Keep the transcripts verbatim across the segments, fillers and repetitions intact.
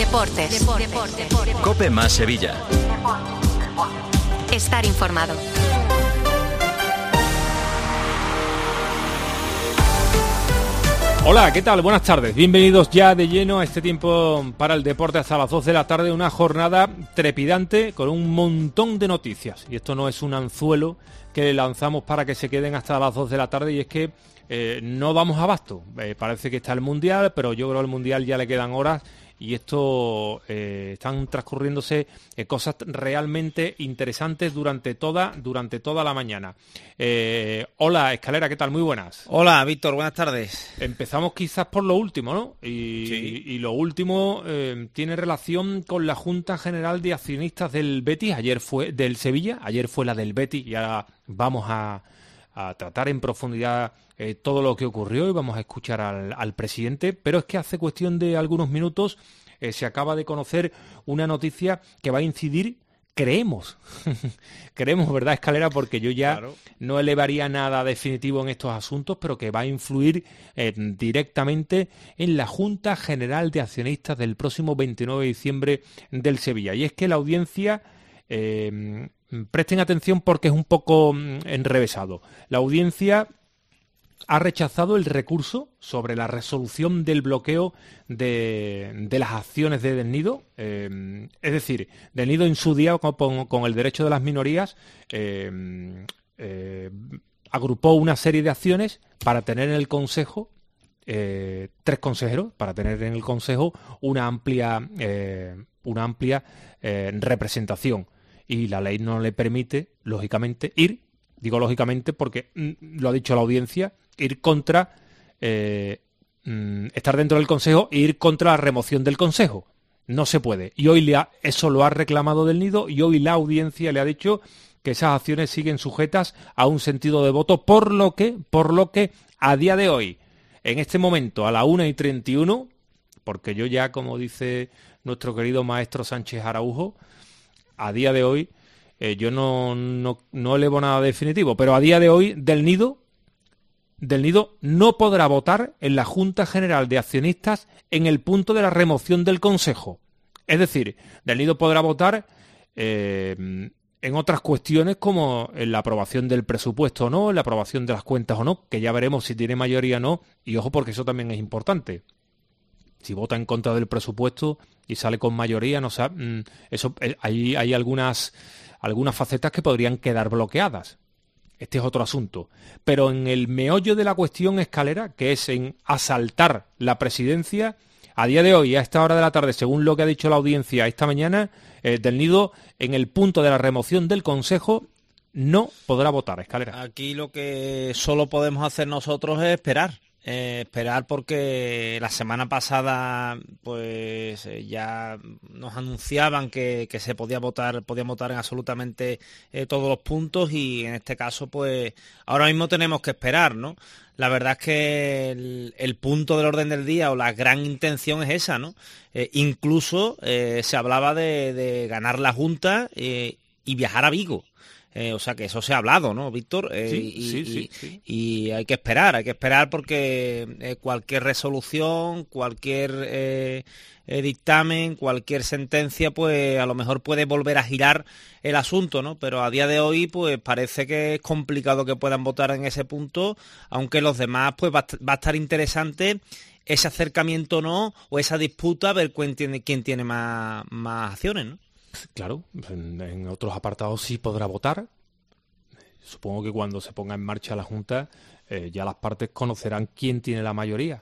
Deportes. Deportes. Deportes. COPE más Sevilla. Estar informado. Hola, ¿qué tal? Buenas tardes. Bienvenidos ya de lleno a este tiempo para el deporte hasta las dos de la tarde. Una jornada trepidante con un montón de noticias. Y esto no es un anzuelo que le lanzamos para que se queden hasta las dos de la tarde. Y es que eh, no damos abasto. Eh, parece que está el Mundial, pero yo creo que al Mundial ya le quedan horas. Y esto eh, están transcurriéndose eh, cosas realmente interesantes durante toda durante toda la mañana. Eh, hola, Escalera, ¿qué tal? Muy buenas. Hola, Víctor, buenas tardes. Empezamos quizás por lo último, ¿no? Y, sí. y lo último eh, tiene relación con la Junta General de Accionistas del Betis. Ayer fue del Sevilla, ayer fue la del Betis y ahora vamos a, a tratar en profundidad Eh, todo lo que ocurrió y vamos a escuchar al, al presidente, pero es que hace cuestión de algunos minutos eh, se acaba de conocer una noticia que va a incidir, creemos, creemos, ¿verdad, Escalera? Porque yo ya claro. no elevaría nada definitivo en estos asuntos, pero que va a influir eh, directamente en la Junta General de Accionistas del próximo veintinueve de diciembre del Sevilla. Y es que la audiencia... Eh, presten atención porque es un poco mm, enrevesado. La audiencia ha rechazado el recurso sobre la resolución del bloqueo de, de las acciones de Del Nido. Eh, es decir, Del Nido en su día, con, con el derecho de las minorías, eh, eh, agrupó una serie de acciones para tener en el Consejo eh, tres consejeros, para tener en el Consejo una amplia, eh, una amplia eh, representación. Y la ley no le permite, lógicamente, ir, digo lógicamente porque mm, lo ha dicho la audiencia, ir contra, eh, mm, estar dentro del Consejo e ir contra la remoción del Consejo. No se puede. Y hoy le ha, eso lo ha reclamado Del Nido y hoy la audiencia le ha dicho que esas acciones siguen sujetas a un sentido de voto, por lo que, por lo que a día de hoy, en este momento, a la una y treinta y uno, porque yo ya, como dice nuestro querido maestro Sánchez Araujo, a día de hoy, eh, yo no, no, no elevo nada definitivo, pero a día de hoy, Del Nido Del Nido no podrá votar en la Junta General de Accionistas en el punto de la remoción del Consejo. Es decir, Del Nido podrá votar eh, en otras cuestiones como en la aprobación del presupuesto o no, en la aprobación de las cuentas o no, que ya veremos si tiene mayoría o no, y ojo porque eso también es importante. Si vota en contra del presupuesto y sale con mayoría, no sé, eso, hay, hay algunas, algunas facetas que podrían quedar bloqueadas. Este es otro asunto. Pero en el meollo de la cuestión, Escalera, que es en asaltar la presidencia, a día de hoy, a esta hora de la tarde, según lo que ha dicho la audiencia esta mañana, eh, Del Nido, en el punto de la remoción del Consejo, no podrá votar, Escalera. Aquí lo que solo podemos hacer nosotros es esperar. Eh, esperar porque la semana pasada pues eh, ya nos anunciaban que, que se podía votar, podían votar en absolutamente eh, todos los puntos y en este caso pues ahora mismo tenemos que esperar, ¿no? La verdad es que el, el punto del orden del día o la gran intención es esa, ¿no? Eh, incluso eh, se hablaba de, de ganar la Junta eh, y viajar a Vigo. Eh, o sea que eso se ha hablado, ¿no, Víctor? Eh, sí, y, sí, y, sí, sí. y hay que esperar, hay que esperar porque eh, cualquier resolución, cualquier eh, eh, dictamen, cualquier sentencia, pues a lo mejor puede volver a girar el asunto, ¿no? Pero a día de hoy, pues parece que es complicado que puedan votar en ese punto, aunque los demás, pues va, va a estar interesante ese acercamiento o no, o esa disputa, a ver quién tiene, quién tiene más, más acciones, ¿no? Claro, en, en otros apartados sí podrá votar. Supongo que cuando se ponga en marcha la Junta eh, ya las partes conocerán quién tiene la mayoría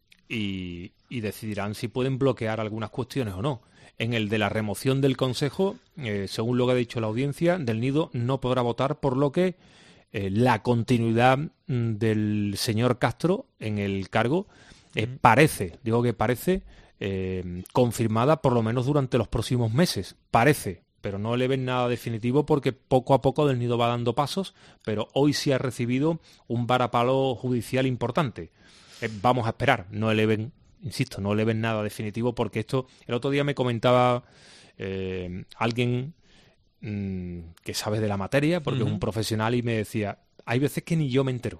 y, y decidirán si pueden bloquear algunas cuestiones o no. En el de la remoción del Consejo, eh, según lo que ha dicho la audiencia, Del Nido no podrá votar, por lo que eh, la continuidad del señor Castro en el cargo eh, uh-huh. parece, digo que parece... Eh, confirmada por lo menos durante los próximos meses, parece, pero no le ven nada definitivo porque poco a poco Del Nido va dando pasos, pero hoy sí ha recibido un varapalo judicial importante. Eh, vamos a esperar, no le ven, insisto, no le ven nada definitivo porque esto, el otro día me comentaba eh, alguien mmm, que sabe de la materia, porque uh-huh. es un profesional y me decía, hay veces que ni yo me entero.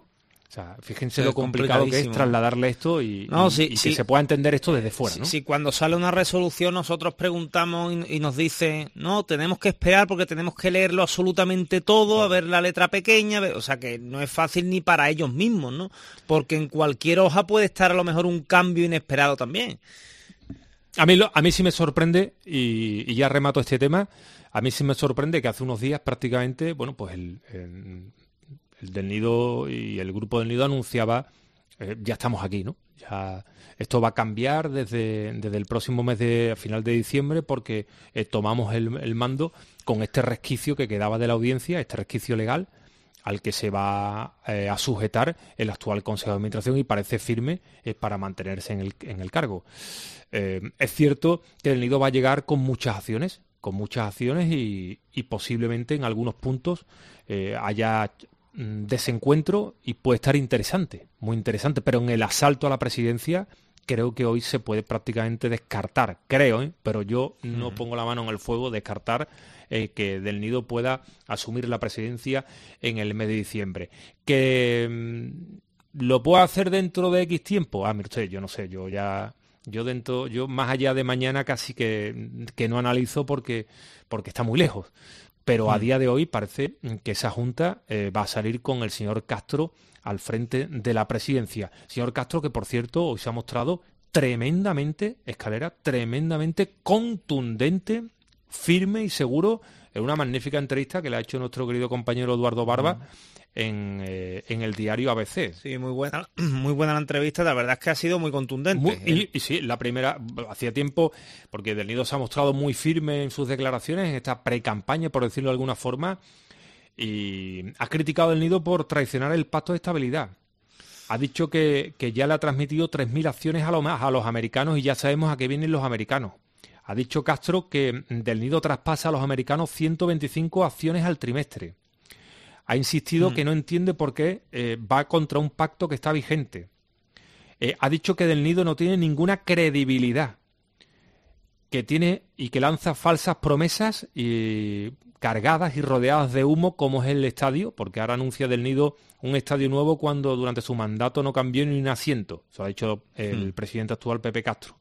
O sea, fíjense es lo complicado que es trasladarle esto y, no, y, sí, y sí. que se pueda entender esto desde fuera, ¿no? Si sí, cuando sale una resolución nosotros preguntamos y, y nos dicen, no, tenemos que esperar porque tenemos que leerlo absolutamente todo, a ver la letra pequeña, o sea que no es fácil ni para ellos mismos, ¿no? Porque en cualquier hoja puede estar a lo mejor un cambio inesperado también. A mí, lo, a mí sí me sorprende, y, y ya remato este tema, a mí sí me sorprende que hace unos días prácticamente, bueno, pues el... el El del Nido y el grupo del Nido anunciaba, eh, ya estamos aquí, ¿no? Ya esto va a cambiar desde, desde el próximo mes de a final de diciembre porque eh, tomamos el, el mando con este resquicio que quedaba de la audiencia, este resquicio legal al que se va eh, a sujetar el actual Consejo de Administración y parece firme eh, para mantenerse en el, en el cargo. Eh, es cierto que el Nido va a llegar con muchas acciones, con muchas acciones y, y posiblemente en algunos puntos eh, haya desencuentro y puede estar interesante, muy interesante, pero en el asalto a la presidencia creo que hoy se puede prácticamente descartar, creo, ¿eh? pero yo no pongo la mano en el fuego, descartar eh, que Del Nido pueda asumir la presidencia en el mes de diciembre. Que mmm, lo pueda hacer dentro de X tiempo, ah, mire usted, yo no sé, yo ya... Yo dentro, yo más allá de mañana casi que, que no analizo porque, porque está muy lejos. Pero a día de hoy parece que esa Junta eh, va a salir con el señor Castro al frente de la presidencia. Señor Castro, que por cierto hoy se ha mostrado tremendamente, Escalera, tremendamente contundente, firme y seguro en una magnífica entrevista que le ha hecho nuestro querido compañero Eduardo Barba mm. en, eh, en el diario A B C. Sí, muy buena, muy buena la entrevista, la verdad es que ha sido muy contundente. Muy, y, y sí, la primera, hacía tiempo, porque Del Nido se ha mostrado muy firme en sus declaraciones, en esta pre-campaña, por decirlo de alguna forma, y ha criticado Del Nido por traicionar el pacto de estabilidad. Ha dicho que, que ya le ha transmitido tres mil acciones a, lo más, a los americanos y ya sabemos a qué vienen los americanos. Ha dicho Castro que Del Nido traspasa a los americanos ciento veinticinco acciones al trimestre. Ha insistido mm. que no entiende por qué eh, va contra un pacto que está vigente. Eh, ha dicho que Del Nido no tiene ninguna credibilidad, que tiene y que lanza falsas promesas y cargadas y rodeadas de humo, como es el estadio, porque ahora anuncia Del Nido un estadio nuevo cuando durante su mandato no cambió ni un asiento. Eso ha dicho el mm. presidente actual, Pepe Castro.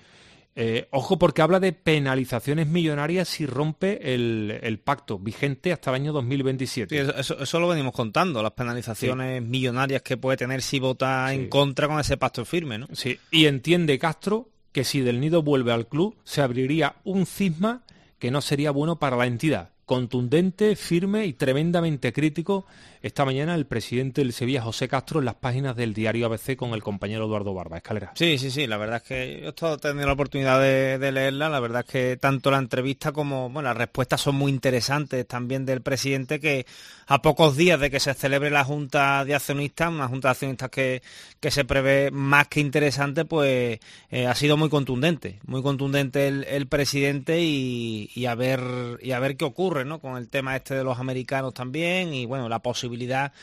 Eh, ojo, porque habla de penalizaciones millonarias si rompe el, el pacto vigente hasta el año dos mil veintisiete. Sí, eso, eso lo venimos contando, las penalizaciones sí. millonarias que puede tener si vota sí. en contra con ese pacto firme, ¿no? Sí, y entiende Castro que si Del Nido vuelve al club se abriría un cisma que no sería bueno para la entidad. Contundente, firme y tremendamente crítico esta mañana el presidente del Sevilla, José Castro, en las páginas del diario A B C con el compañero Eduardo Barba. Escalera. Sí, sí, sí, la verdad es que yo he estado teniendo la oportunidad de, de leerla, la verdad es que tanto la entrevista como, bueno, las respuestas son muy interesantes también del presidente, que a pocos días de que se celebre la Junta de Accionistas, una Junta de Accionistas que, que se prevé más que interesante, pues eh, ha sido muy contundente, muy contundente el, el presidente y, y, a ver, y a ver qué ocurre, ¿no? Con el tema este de los americanos también y bueno, la posibilidad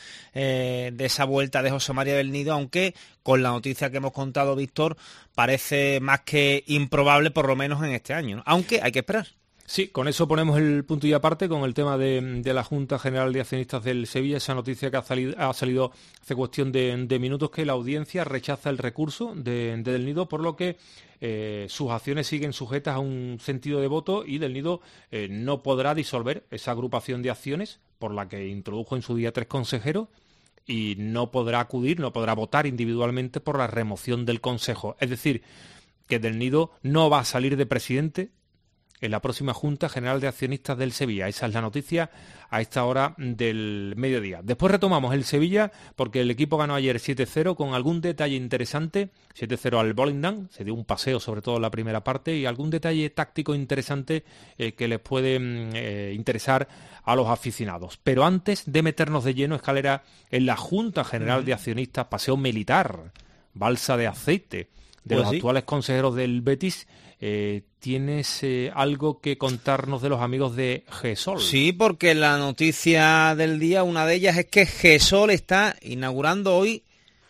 eh, de esa vuelta de José María Del Nido, aunque con la noticia que hemos contado, Víctor, parece más que improbable, por lo menos en este año, ¿no? Aunque hay que esperar. Sí, con eso ponemos el punto y aparte con el tema de, de la Junta General de Accionistas del Sevilla, esa noticia que ha salido, ha salido hace cuestión de, de minutos, que la audiencia rechaza el recurso de, de Del Nido, por lo que eh, sus acciones siguen sujetas a un sentido de voto y Del Nido eh, no podrá disolver esa agrupación de acciones por la que introdujo en su día tres consejeros y no podrá acudir, no podrá votar individualmente por la remoción del consejo. Es decir, que Del Nido no va a salir de presidente en la próxima Junta General de Accionistas del Sevilla. Esa es la noticia a esta hora del mediodía. Después retomamos el Sevilla porque el equipo ganó ayer siete cero con algún detalle interesante. siete cero al Volendam, se dio un paseo sobre todo en la primera parte y algún detalle táctico interesante eh, que les puede eh, interesar a los aficionados. Pero antes de meternos de lleno, Escalera, en la Junta General uh-huh. de Accionistas, paseo militar, balsa de aceite de pues los sí. actuales consejeros del Betis. Eh, ¿Tienes eh, algo que contarnos de los amigos de GESOL? Sí, porque la noticia del día, una de ellas es que GESOL está inaugurando hoy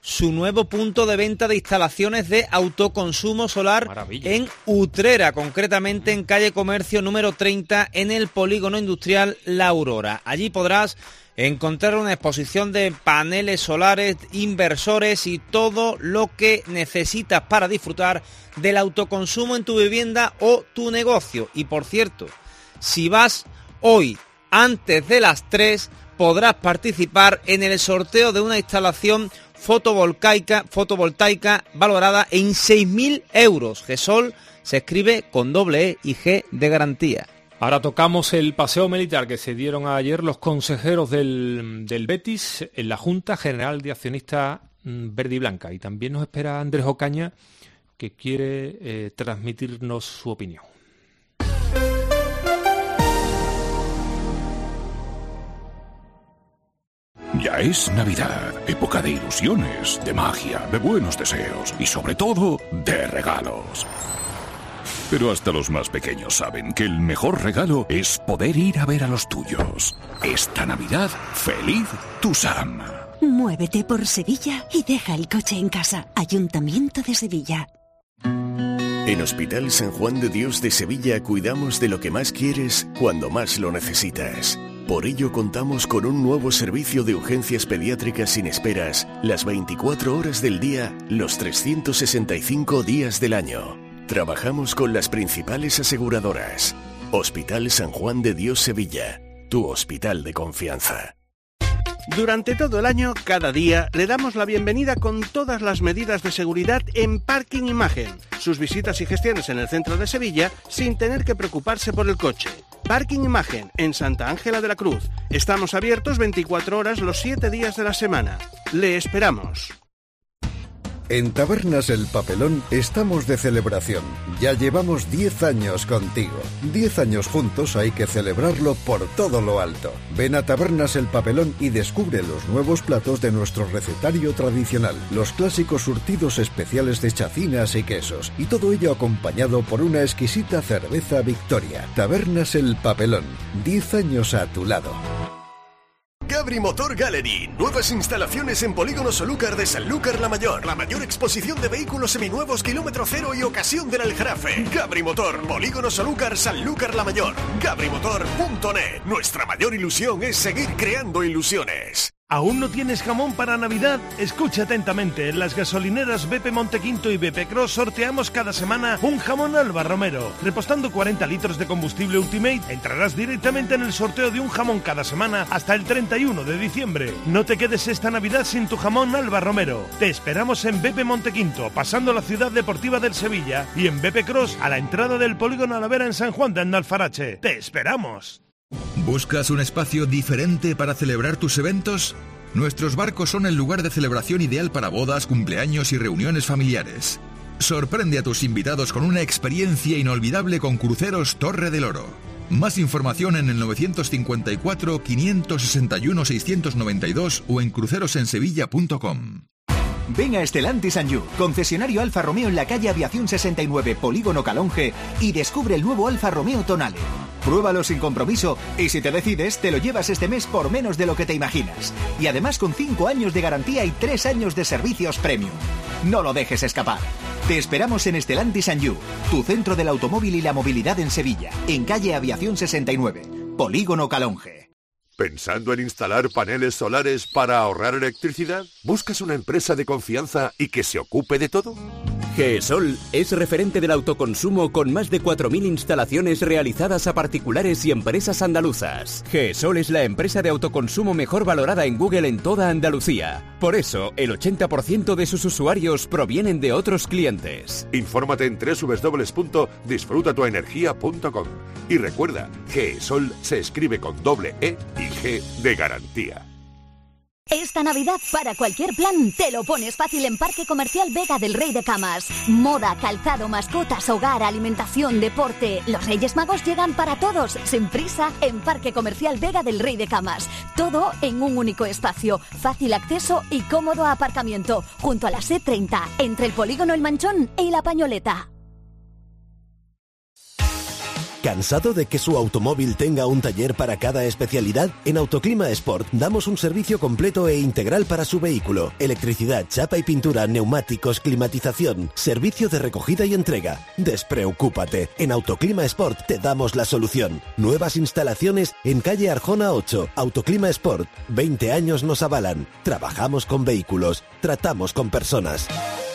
su nuevo punto de venta de instalaciones de autoconsumo solar. Maravilla. En Utrera, concretamente en calle Comercio número treinta, en el polígono industrial La Aurora. Allí podrás encontrar una exposición de paneles solares, inversores y todo lo que necesitas para disfrutar del autoconsumo en tu vivienda o tu negocio. Y por cierto, si vas hoy antes de las tres, podrás participar en el sorteo de una instalación fotovoltaica, fotovoltaica valorada en seis mil euros. GESOL se escribe con doble E y G de garantía. Ahora tocamos el paseo militar que se dieron ayer los consejeros del, del Betis en la Junta General de Accionistas Verde y Blanca. Y también nos espera Andrés Ocaña, que quiere eh, transmitirnos su opinión. Ya es Navidad, época de ilusiones, de magia, de buenos deseos y sobre todo de regalos. Pero hasta los más pequeños saben que el mejor regalo es poder ir a ver a los tuyos. Esta Navidad, feliz Tusam. Muévete por Sevilla y deja el coche en casa. Ayuntamiento de Sevilla. En Hospital San Juan de Dios de Sevilla cuidamos de lo que más quieres cuando más lo necesitas. Por ello contamos con un nuevo servicio de urgencias pediátricas sin esperas, las veinticuatro horas del día, los trescientos sesenta y cinco días del año. Trabajamos con las principales aseguradoras. Hospital San Juan de Dios Sevilla, tu hospital de confianza. Durante todo el año, cada día, le damos la bienvenida con todas las medidas de seguridad en Parking Imagen. Sus visitas y gestiones en el centro de Sevilla sin tener que preocuparse por el coche. Parking Imagen, en Santa Ángela de la Cruz. Estamos abiertos veinticuatro horas los siete días de la semana. Le esperamos. En Tabernas El Papelón estamos de celebración. Ya llevamos diez años contigo. diez años juntos hay que celebrarlo por todo lo alto. Ven a Tabernas El Papelón y descubre los nuevos platos de nuestro recetario tradicional, los clásicos surtidos especiales de chacinas y quesos, y todo ello acompañado por una exquisita cerveza Victoria. Tabernas El Papelón, diez años a tu lado. Gabri Motor Gallery, nuevas instalaciones en Polígono Solúcar de Sanlúcar la Mayor, la mayor exposición de vehículos seminuevos kilómetro cero y ocasión del Aljarafe. Gabri Motor, Polígono Solúcar, Sanlúcar la Mayor, gabri motor punto net. Nuestra mayor ilusión es seguir creando ilusiones. ¿Aún no tienes jamón para Navidad? Escucha atentamente, en las gasolineras B P Montequinto y B P Cross sorteamos cada semana un jamón Alba Romero. Repostando cuarenta litros de combustible Ultimate, entrarás directamente en el sorteo de un jamón cada semana hasta el treinta y uno de diciembre. No te quedes esta Navidad sin tu jamón Alba Romero. Te esperamos en B P Montequinto, pasando la ciudad deportiva del Sevilla, y en B P Cross, a la entrada del polígono Alavera en San Juan de Andalfarache. ¡Te esperamos! ¿Buscas un espacio diferente para celebrar tus eventos? Nuestros barcos son el lugar de celebración ideal para bodas, cumpleaños y reuniones familiares. Sorprende a tus invitados con una experiencia inolvidable con Cruceros Torre del Oro. Más información en el novecientos cincuenta y cuatro, quinientos sesenta y uno, seiscientos noventa y dos o en crucerosensevilla punto com. Ven a Stellantis and You, concesionario Alfa Romeo en la calle Aviación sesenta y nueve, Polígono Calonge, y descubre el nuevo Alfa Romeo Tonale. Pruébalo sin compromiso y si te decides, te lo llevas este mes por menos de lo que te imaginas. Y además con cinco años de garantía y tres años de servicios premium. No lo dejes escapar. Te esperamos en Stellantis and You, tu centro del automóvil y la movilidad en Sevilla, en calle Aviación sesenta y nueve, Polígono Calonge. ¿Pensando en instalar paneles solares para ahorrar electricidad? ¿Buscas una empresa de confianza y que se ocupe de todo? GESOL es referente del autoconsumo con más de cuatro mil instalaciones realizadas a particulares y empresas andaluzas. GESOL es la empresa de autoconsumo mejor valorada en Google en toda Andalucía. Por eso, el ochenta por ciento de sus usuarios provienen de otros clientes. Infórmate en doble u doble u doble u punto disfruta tu energía punto com. Y recuerda, GESOL se escribe con doble E y G de garantía. Esta Navidad, para cualquier plan, te lo pones fácil en Parque Comercial Vega del Rey de Camas. Moda, calzado, mascotas, hogar, alimentación, deporte. Los Reyes Magos llegan para todos, sin prisa, en Parque Comercial Vega del Rey de Camas. Todo en un único espacio, fácil acceso y cómodo aparcamiento, junto a la C treinta, entre el polígono El Manchón y La Pañoleta. ¿Cansado de que su automóvil tenga un taller para cada especialidad? En Autoclima Sport damos un servicio completo e integral para su vehículo. Electricidad, chapa y pintura, neumáticos, climatización, servicio de recogida y entrega. Despreocúpate, en Autoclima Sport te damos la solución. Nuevas instalaciones en calle Arjona ocho. Autoclima Sport, veinte años nos avalan. Trabajamos con vehículos, tratamos con personas.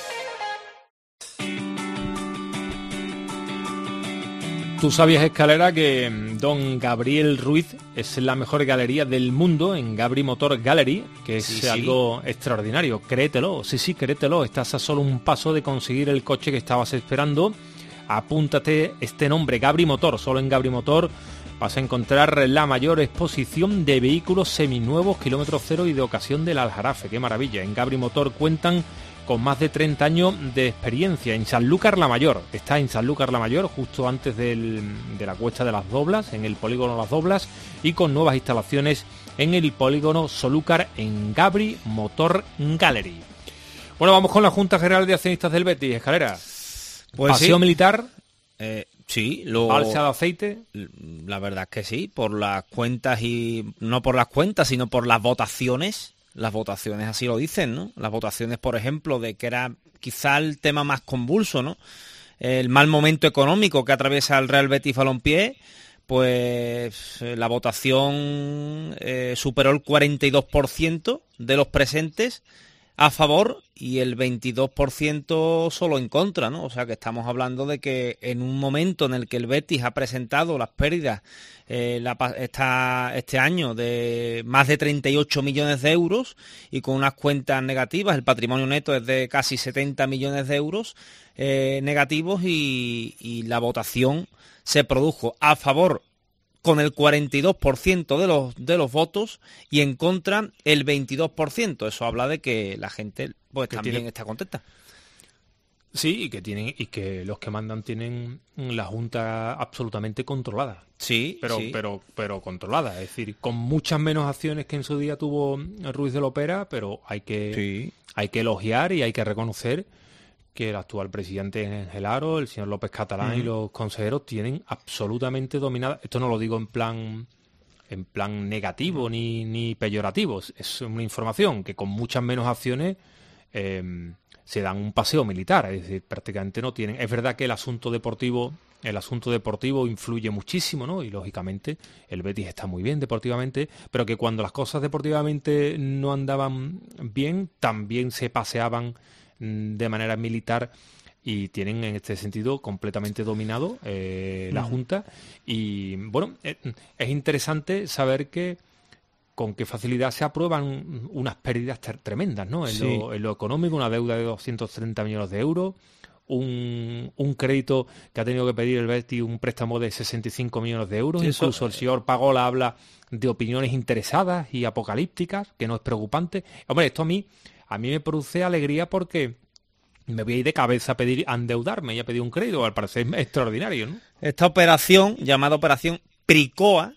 Tú sabías, Escalera, que don Gabriel Ruiz es la mejor galería del mundo en Gabri Motor Gallery, que es sí, algo sí. extraordinario. Créetelo, sí, sí, créetelo. Estás a solo un paso de conseguir el coche que estabas esperando. Apúntate este nombre, Gabri Motor. Solo en Gabri Motor vas a encontrar la mayor exposición de vehículos seminuevos, kilómetro cero y de ocasión del Aljarafe. ¡Qué maravilla! En Gabri Motor cuentan con más de treinta años de experiencia en Sanlúcar la Mayor. Está en Sanlúcar la Mayor, justo antes del, de la Cuesta de las Doblas, en el polígono Las Doblas, y con nuevas instalaciones en el polígono Solúcar en Gabri Motor Gallery. Bueno, vamos con la Junta General de Accionistas del Betis, Escalera. Pues Paseo sí. militar. Eh, sí, lo... Balsa de aceite. La verdad es que sí, por las cuentas y... No por las cuentas, sino por las votaciones. Las votaciones así lo dicen, ¿no? Las votaciones, por ejemplo, de que era quizá el tema más convulso, ¿no? El mal momento económico que atraviesa el Real Betis Balompié, pues la votación eh, superó el cuarenta y dos por ciento de los presentes a favor y el veintidós por ciento solo en contra, ¿no? O sea que estamos hablando de que en un momento en el que el Betis ha presentado las pérdidas eh, la, esta, este año de más de treinta y ocho millones de euros y con unas cuentas negativas, el patrimonio neto es de casi setenta millones de euros eh, negativos y, y la votación se produjo a favor con el cuarenta y dos por ciento de los, de los votos y en contra el veintidós por ciento. Eso habla de que la gente pues que también tiene... está contenta. Sí, y que tienen y que los que mandan tienen la Junta absolutamente controlada. Sí, pero sí. pero pero controlada, es decir, con muchas menos acciones que en su día tuvo Ruiz de Lopera, pero hay que sí. hay que elogiar y hay que reconocer que el actual presidente Ángel Aro, el señor López Catalán mm. y los consejeros tienen absolutamente dominada. Esto no lo digo en plan en plan negativo ni, ni peyorativo, es una información que con muchas menos acciones eh, se dan un paseo militar, es decir, prácticamente no tienen. Es verdad que el asunto deportivo, el asunto deportivo influye muchísimo, ¿no? Y lógicamente el Betis está muy bien deportivamente, pero que cuando las cosas deportivamente no andaban bien, también se paseaban de manera militar y tienen en este sentido completamente dominado eh, la Junta. Y bueno, eh, es interesante saber que con qué facilidad se aprueban unas pérdidas ter- tremendas, ¿no? En, sí. lo, en lo económico, una deuda de doscientos treinta millones de euros, un, un crédito que ha tenido que pedir el Betis, un préstamo de sesenta y cinco millones de euros, sí, incluso eso... el señor Pagola habla de opiniones interesadas y apocalípticas, que no es preocupante. Hombre, esto a mí, a mí me produce alegría porque me voy a ir de cabeza a pedir a endeudarme y a pedir un crédito, al parecer es extraordinario, ¿no? Esta operación, llamada Operación Pricoa,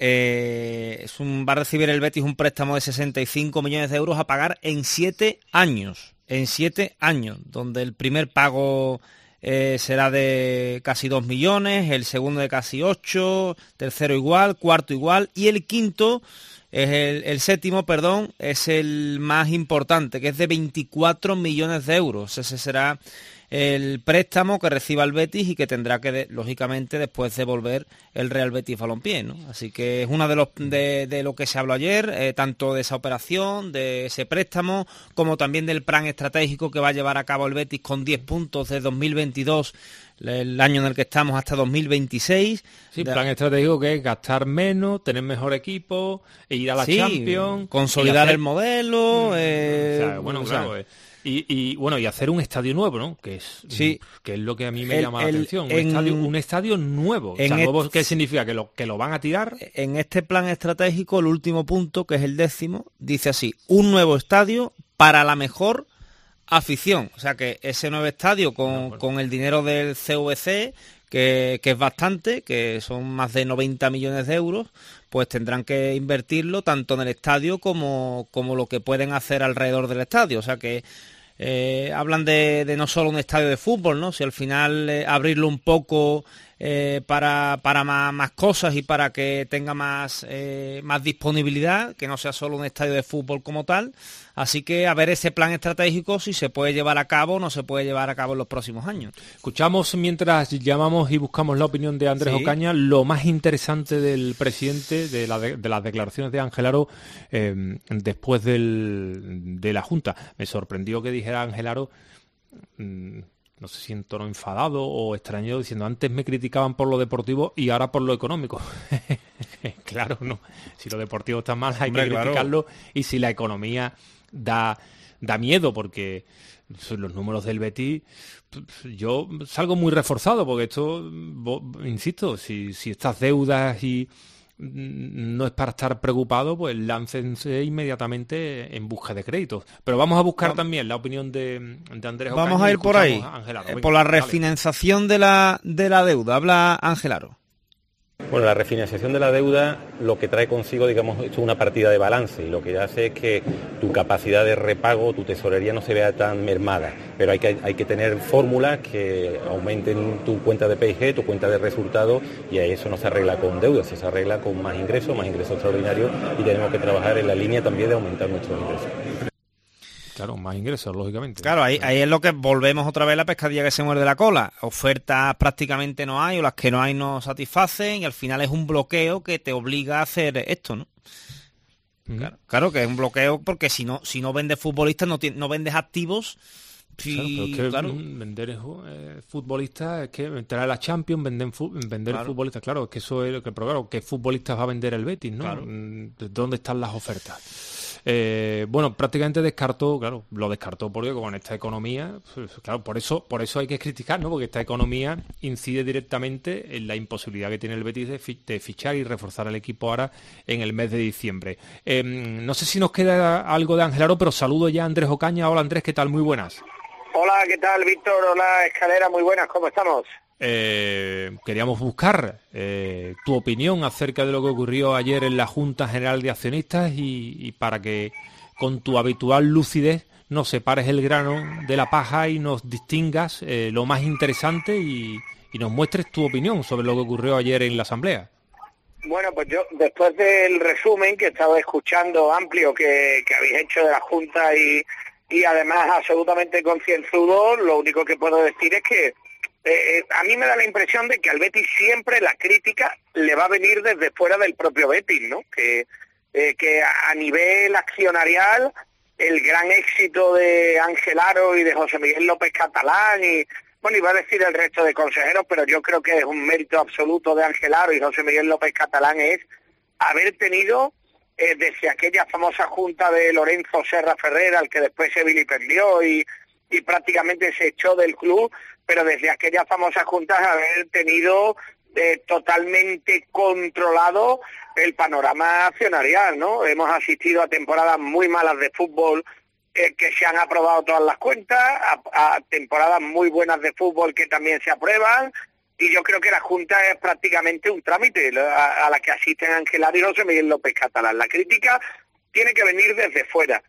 Eh, es un, va a recibir el Betis un préstamo de sesenta y cinco millones de euros a pagar en siete años, en siete años, donde el primer pago eh, será de casi dos millones, el segundo de casi ocho, tercero igual, cuarto igual y el quinto, es el, el séptimo, perdón, es el más importante, que es de veinticuatro millones de euros. Ese será el préstamo que reciba el Betis y que tendrá que, de, lógicamente, después devolver el Real Betis Balompié, ¿no? Así que es una de los de, de lo que se habló ayer, eh, tanto de esa operación, de ese préstamo, como también del plan estratégico que va a llevar a cabo el Betis con diez puntos de dos mil veintidós, el año en el que estamos, hasta dos mil veintiséis. Sí, plan estratégico que es gastar menos, tener mejor equipo, e ir a la sí, Champions, consolidar hacer... el modelo. Eh, o sea, bueno, o claro. Sea, eh. Y, y bueno, y hacer un estadio nuevo, ¿no? Que es sí. que es lo que a mí me el, llama la el, atención. Un, en, estadio, un estadio nuevo. O sea, nuevo, este, ¿qué significa? ¿Que lo, que lo van a tirar? En este plan estratégico, el último punto, que es el décimo, dice así: un nuevo estadio para la mejor afición. O sea que ese nuevo estadio con, no, bueno. con el dinero del C V C, que, que es bastante, que son más de noventa millones de euros, pues tendrán que invertirlo tanto en el estadio como, como lo que pueden hacer alrededor del estadio. O sea que eh, hablan de, de no solo un estadio de fútbol, ¿no? Si al final eh, abrirlo un poco eh, para, para más, más cosas y para que tenga más, eh, más disponibilidad, que no sea solo un estadio de fútbol como tal. Así que a ver ese plan estratégico si se puede llevar a cabo o no se puede llevar a cabo en los próximos años. Escuchamos mientras llamamos y buscamos la opinión de Andrés Sí. Ocaña lo más interesante del presidente, de, la de, de las declaraciones de Ángel Aro eh, después del, de la Junta. Me sorprendió que dijera Ángel Aro, mmm, no sé si en tono enfadado o extrañado, diciendo antes me criticaban por lo deportivo y ahora por lo económico. Claro, no. Si lo deportivo está mal hay Hombre, que criticarlo, claro. Y si la economía da, da miedo, porque los números del Betis, yo salgo muy reforzado, porque esto, insisto, si, si estas deudas y no es para estar preocupado, pues láncense inmediatamente en busca de créditos. Pero vamos a buscar vamos. también la opinión de, de Andrés Ocaña. Vamos a ir por ahí, Aro, eh, por la refinanciación de la, de la deuda. Habla Ángel Aro. Bueno, la refinanciación de la deuda lo que trae consigo, digamos, esto es una partida de balance y lo que hace es que tu capacidad de repago, tu tesorería no se vea tan mermada, pero hay que, hay que tener fórmulas que aumenten tu cuenta de P I G, tu cuenta de resultados, y eso no se arregla con deudas, se arregla con más ingresos, más ingresos extraordinarios, y tenemos que trabajar en la línea también de aumentar nuestros ingresos. Claro, más ingresos, lógicamente. Claro, ahí, ahí es lo que volvemos otra vez a la pescadilla que se muerde la cola. Ofertas prácticamente no hay, o las que no hay no satisfacen, y al final es un bloqueo que te obliga a hacer esto, ¿no? Uh-huh. Claro, claro, que es un bloqueo porque si no si no vendes futbolistas, no, no vendes activos. Sí, claro, pero es que claro. vender eh, futbolistas es que entrar a la Champions, vender, vender claro. futbolistas, claro, es que eso es lo que, pero claro, ¿qué futbolistas va a vender el Betis, no? Claro. ¿Dónde están las ofertas? Eh, bueno, prácticamente descartó, claro, lo descartó porque con esta economía, pues, claro, por eso, por eso hay que criticar, ¿no? Porque esta economía incide directamente en la imposibilidad que tiene el Betis de, fi- de fichar y reforzar el equipo ahora en el mes de diciembre. Eh, no sé si nos queda algo de Ángel Aro, pero saludo ya a Andrés Ocaña. Hola Andrés, ¿qué tal? Muy buenas. Hola, ¿qué tal, Víctor? Hola, Escalera, muy buenas, ¿cómo estamos? Eh, queríamos buscar eh, tu opinión acerca de lo que ocurrió ayer en la Junta General de Accionistas y, y para que con tu habitual lucidez nos separes el grano de la paja y nos distingas eh, lo más interesante y, y nos muestres tu opinión sobre lo que ocurrió ayer en la Asamblea. Bueno, pues yo, después del resumen que he estado escuchando amplio que, que habéis hecho de la Junta y, y además absolutamente concienzudo, lo único que puedo decir es que Eh, a mí me da la impresión de que al Betis siempre la crítica le va a venir desde fuera del propio Betis, ¿no? Que, eh, que a nivel accionarial el gran éxito de Ángel Aro y de José Miguel López Catalán y, bueno, iba a decir el resto de consejeros, pero yo creo que es un mérito absoluto de Ángel Aro y José Miguel López Catalán es haber tenido eh, desde aquella famosa junta de Lorenzo Serra Ferrer, al que después se vilipendió y, y prácticamente se echó del club, pero desde aquellas famosas juntas haber tenido eh, totalmente controlado el panorama accionarial, ¿no? Hemos asistido a temporadas muy malas de fútbol eh, que se han aprobado todas las cuentas, a, a temporadas muy buenas de fútbol que también se aprueban, y yo creo que la Junta es prácticamente un trámite a, a la que asisten Ángel Aro y José Miguel López Catalán. La crítica tiene que venir desde fuera.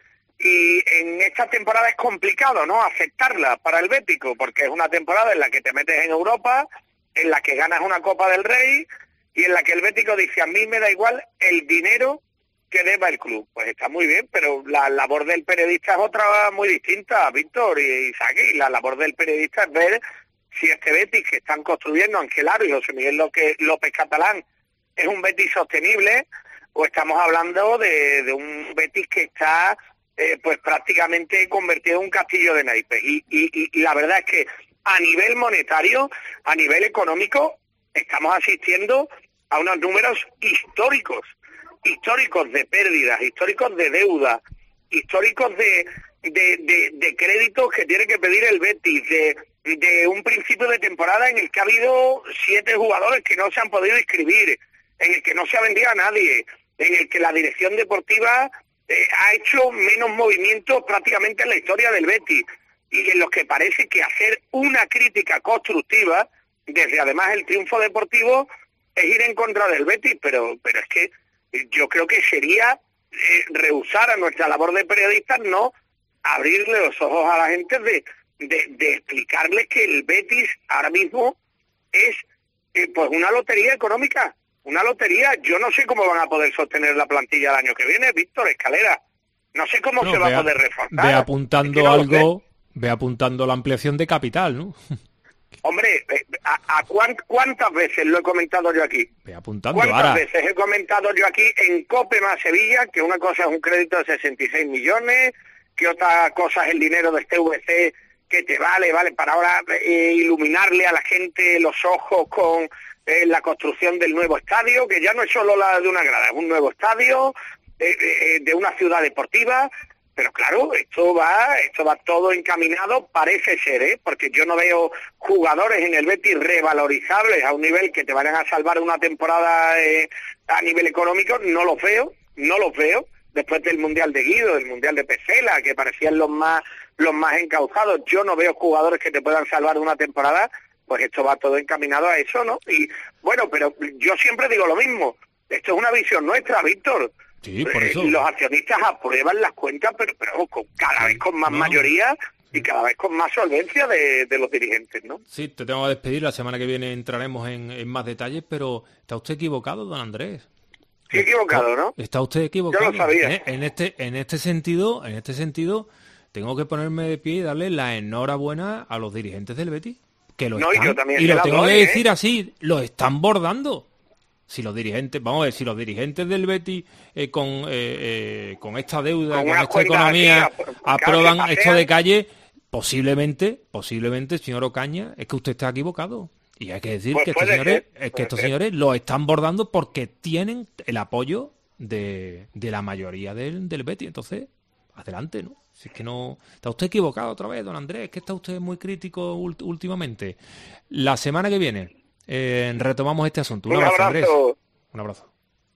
Y en esta temporada es complicado, ¿no?, aceptarla para el bético, porque es una temporada en la que te metes en Europa, en la que ganas una Copa del Rey y en la que el bético dice, a mí me da igual el dinero que deba el club. Pues está muy bien, pero la labor del periodista es otra muy distinta, Víctor y Isaac, y la labor del periodista es ver si este Betis que están construyendo Ángel Aro y José Miguel López Catalán es un Betis sostenible o estamos hablando de, de un Betis que está... Eh, pues prácticamente convertido en un castillo de naipes. Y, y, y la verdad es que a nivel monetario, a nivel económico, estamos asistiendo a unos números históricos, históricos de pérdidas, históricos de deuda, históricos de, de, de, de créditos que tiene que pedir el Betis, de, de un principio de temporada en el que ha habido siete jugadores que no se han podido inscribir, en el que no se ha vendido a nadie, en el que la dirección deportiva... Eh, ha hecho menos movimientos prácticamente en la historia del Betis y en los que parece que hacer una crítica constructiva desde además el triunfo deportivo es ir en contra del Betis, pero pero es que yo creo que sería eh, rehusar a nuestra labor de periodistas no abrirle los ojos a la gente de, de, de explicarles que el Betis ahora mismo es eh, pues una lotería económica, una lotería. Yo no sé cómo van a poder sostener la plantilla el año que viene, Víctor Escalera. No sé cómo no, se va vea, a poder reforzar. Ve apuntando es que no algo, ve apuntando la ampliación de capital, ¿no? Hombre, ¿a, a cuán, cuántas veces lo he comentado yo aquí? Ve apuntando, ¿Cuántas ahora. veces he comentado yo aquí en COPE más Sevilla que una cosa es un crédito de sesenta y seis millones, que otra cosa es el dinero de este V C que te vale, vale, para ahora eh, iluminarle a la gente los ojos con eh, la construcción del nuevo estadio, que ya no es solo la de una grada, es un nuevo estadio eh, eh, de una ciudad deportiva. Pero claro, esto va, esto va todo encaminado, parece ser, ¿eh? Porque yo no veo jugadores en el Betis revalorizables a un nivel que te vayan a salvar una temporada eh, a nivel económico, no los veo, no los veo. Después del Mundial de Guido, del Mundial de Pesela, que parecían los más, los más encauzados, yo no veo jugadores que te puedan salvar una temporada, pues esto va todo encaminado a eso, ¿no? Y bueno, pero yo siempre digo lo mismo, esto es una visión nuestra, Víctor. Sí, por eso. Eh, los accionistas aprueban las cuentas, pero, pero con, cada vez con más no. mayoría y cada vez con más solvencia de, de los dirigentes, ¿no? Sí, te tengo que despedir. La semana que viene entraremos en, en más detalles, pero está usted equivocado, don Andrés. Sí, equivocado, ¿no? Está usted equivocado. Yo lo sabía. ¿Eh? En este, en este sentido, en este sentido, tengo que ponerme de pie y darle la enhorabuena a los dirigentes del Betis, que lo no, están, y, yo también y lo tengo doy, que ¿eh? decir así, lo están bordando. Si los dirigentes, vamos a ver, si los dirigentes del Betis eh, con eh, eh, con esta deuda, con, con esta economía, así, aprueban calle, esto de calle, posiblemente, posiblemente, señor Ocaña, es que usted está equivocado. Y hay que decir pues que estos señores, ser, es que estos ser. señores lo están bordando porque tienen el apoyo de, de la mayoría del, del Betis. Entonces, adelante, ¿no? Si es que no... Está usted equivocado otra vez, don Andrés, es que está usted muy crítico últimamente. La semana que viene eh, retomamos este asunto. Un, Un abrazo, abrazo, Andrés. Un abrazo.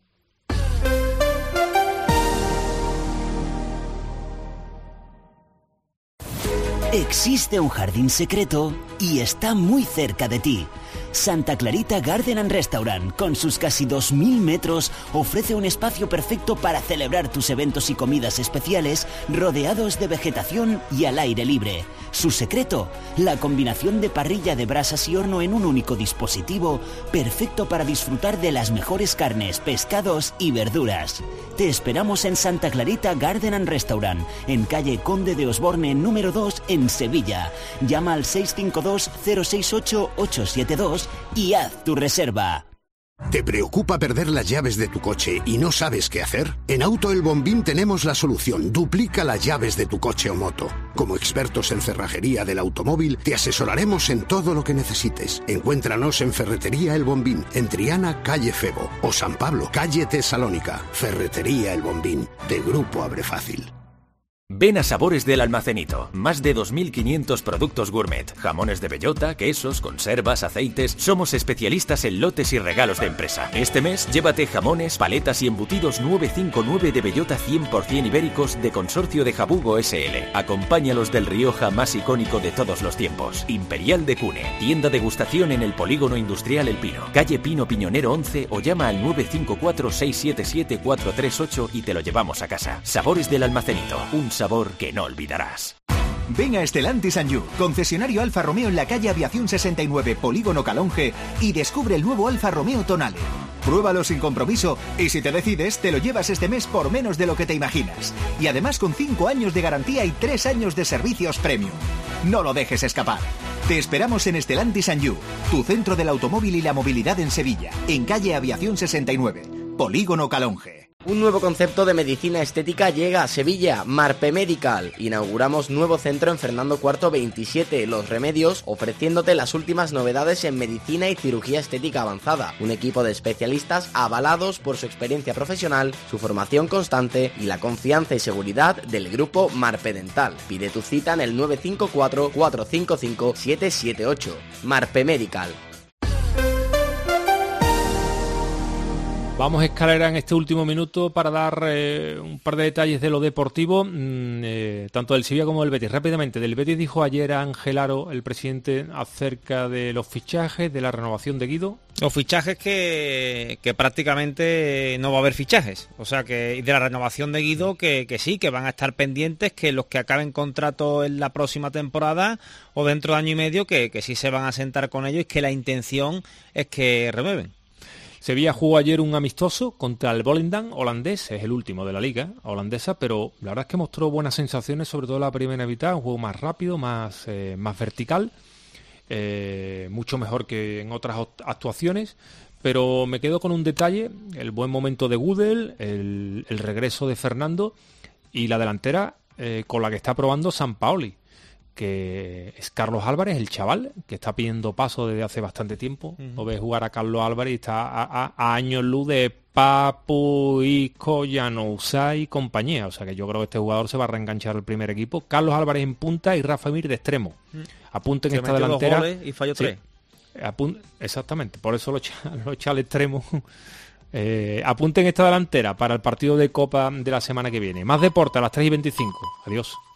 Existe un jardín secreto y está muy cerca de ti. Santa Clarita Garden and Restaurant, con sus casi dos mil metros, ofrece un espacio perfecto para celebrar tus eventos y comidas especiales rodeados de vegetación y al aire libre. Su secreto, la combinación de parrilla de brasas y horno en un único dispositivo, perfecto para disfrutar de las mejores carnes, pescados y verduras. Te esperamos en Santa Clarita Garden and Restaurant, en calle Conde de Osborne número dos en Sevilla. Llama al seis cinco dos cero seis ocho ocho siete dos y haz tu reserva. ¿Te preocupa perder las llaves de tu coche y no sabes qué hacer? En Auto El Bombín tenemos la solución. Duplica las llaves de tu coche o moto. Como expertos en cerrajería del automóvil, te asesoraremos en todo lo que necesites. Encuéntranos en Ferretería El Bombín, en Triana, calle Febo, o San Pablo, calle Tesalónica. Ferretería El Bombín, de Grupo Abre Fácil. Ven a Sabores del Almacenito. Más de dos mil quinientos productos gourmet. Jamones de bellota, quesos, conservas, aceites. Somos especialistas en lotes y regalos de empresa. Este mes, llévate jamones, paletas y embutidos novecientos cincuenta y nueve de bellota cien por ciento ibéricos de Consorcio de Jabugo S L. Acompáñalos del Rioja más icónico de todos los tiempos. Imperial de Cune. Tienda degustación en el Polígono Industrial El Pino. Calle Pino Piñonero once o llama al nueve cinco cuatro seis siete siete cuatro tres ocho y te lo llevamos a casa. Sabores del Almacenito. Un sabor que no olvidarás. Ven a Stellantis and You, concesionario Alfa Romeo en la calle Aviación sesenta y nueve, Polígono Calonge, y descubre el nuevo Alfa Romeo Tonale. Pruébalo sin compromiso y si te decides, te lo llevas este mes por menos de lo que te imaginas. Y además con cinco años de garantía y tres años de servicios premium. No lo dejes escapar. Te esperamos en Stellantis and You, tu centro del automóvil y la movilidad en Sevilla, en calle Aviación sesenta y nueve, Polígono Calonge. Un nuevo concepto de medicina estética llega a Sevilla, Marpe Medical. Inauguramos nuevo centro en Fernando cuarto veintisiete, Los Remedios, ofreciéndote las últimas novedades en medicina y cirugía estética avanzada. Un equipo de especialistas avalados por su experiencia profesional, su formación constante y la confianza y seguridad del grupo Marpe Dental. Pide tu cita en el nueve cinco cuatro cuatro cinco cinco siete siete ocho. Marpe Medical. Vamos a escalera en este último minuto para dar eh, un par de detalles de lo deportivo, mmm, eh, tanto del Sevilla como del Betis. Rápidamente, del Betis dijo ayer a Ángel Aro, el presidente, acerca de los fichajes, de la renovación de Guido. Los fichajes que, que prácticamente no va a haber fichajes. O sea, que y de la renovación de Guido, que, que sí, que van a estar pendientes, que los que acaben contrato en la próxima temporada o dentro de año y medio, que, que sí se van a sentar con ellos y que la intención es que renueven. Sevilla jugó ayer un amistoso contra el Volendam holandés, es el último de la liga holandesa, pero la verdad es que mostró buenas sensaciones, sobre todo la primera mitad, un juego más rápido, más, eh, más vertical, eh, mucho mejor que en otras actuaciones, pero me quedo con un detalle, el buen momento de Gudel, el, el regreso de Fernando y la delantera eh, con la que está probando Sampaoli, que es Carlos Álvarez, el chaval, que está pidiendo paso desde hace bastante tiempo. Uh-huh. Lo ves jugar a Carlos Álvarez y está a, a, a años luz de Papu, Isco, Januzaj y compañía. O sea que yo creo que este jugador se va a reenganchar al primer equipo. Carlos Álvarez en punta y Rafa Mir de extremo. Uh-huh. Apunten esta delantera. Dos goles y falló sí, tres. Apun- exactamente, por eso lo echa, lo echa al extremo. eh, apunten esta delantera para el partido de Copa de la semana que viene. Más deporte a las tres y veinticinco. Adiós.